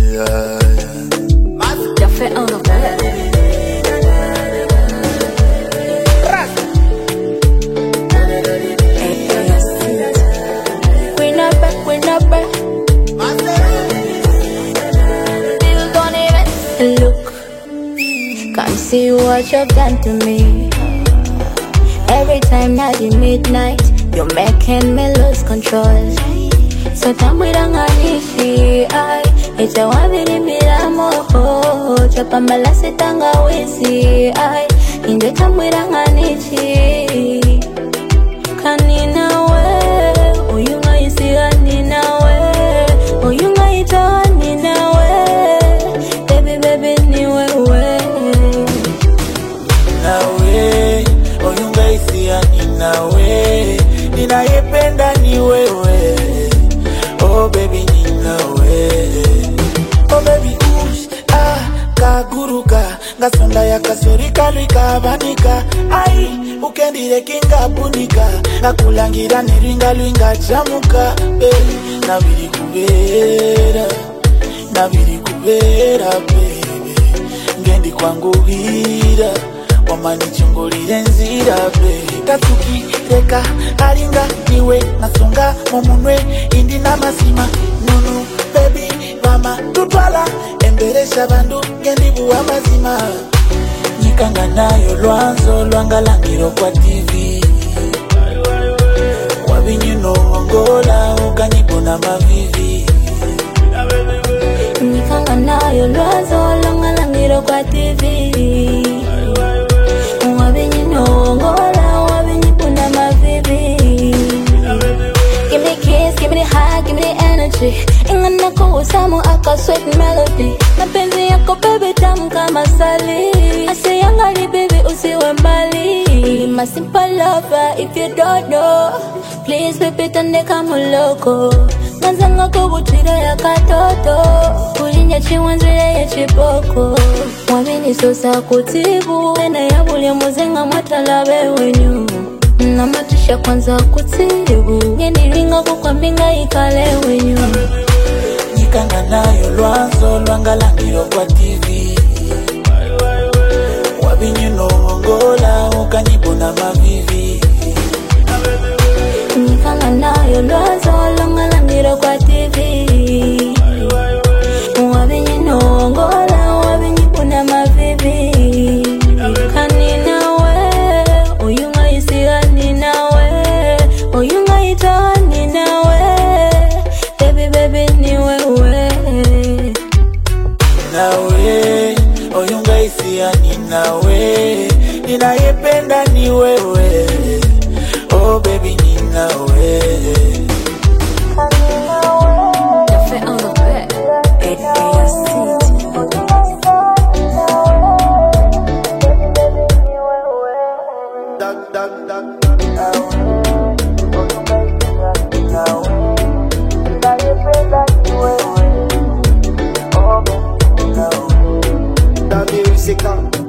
Ya fait un enfer. We're not back. Still don't even look. Can't see what you've done to me. Every time at the midnight, you're making me lose control. So tamwiranganishi ai echa wabiri miramo chapa malase tangawizi ai inde tamwiranganishi kanina we oyunga isigani nawe oyunga itani nawe baby ni wewe nawe oyunga isigani nawe ninayependa ni wewe. Oh baby nina we. Oh baby kaguruka ngasonda yakasorika likabanika ai ukendire kinga punika ngakulangira niringa lwinga chamuka nabiri kubera baby ngendi kwangu hira wamanichungulire nzira baby tatuki reka alinga niwe nasonga mumunwe indi namasima nunu baby mama tutwala emberesha bandu ngendibu amazima nikanga nayo lwanzo lwangalangiro kwa TV wabinyuno ngola ukanyibona mavivi nikanga nayo lwanzo lwangalangiro kwa TV wabinyuno ngola wabinyibona mavivi. Give me kiss, give me the high, give me the energy. Ingana ko usamo aka sweet melody. Mapenzi yako baby tamu kama sali. Asiyangari baby usiwe mbali. My simple lover if you don't know. Please baby tande kama loko. Manzanga kubutira ya katoto. Kulinya chiwanzire ya chipoko. Wamini sosa kutibu. Ena ya buli muzenga matalabe wenyu. Namatisha kwanza kutibu ngeniringa kukwambinga ikale wenyu nikanga nayo lwanzo lwangalangiro kwa TV wabinyuno ngola ukanyibona mavivi nikanga nayo lwanzo lwangalangiro kwa TV wabinyuno ngola wabinyibona mavivi kanina we oyunga isigani nawe oyunga itani nawe baby ni wewe nawe oyunga isigani nawe ninayependa ni wewe. Oh baby nina we. Ya fait un enfer. That music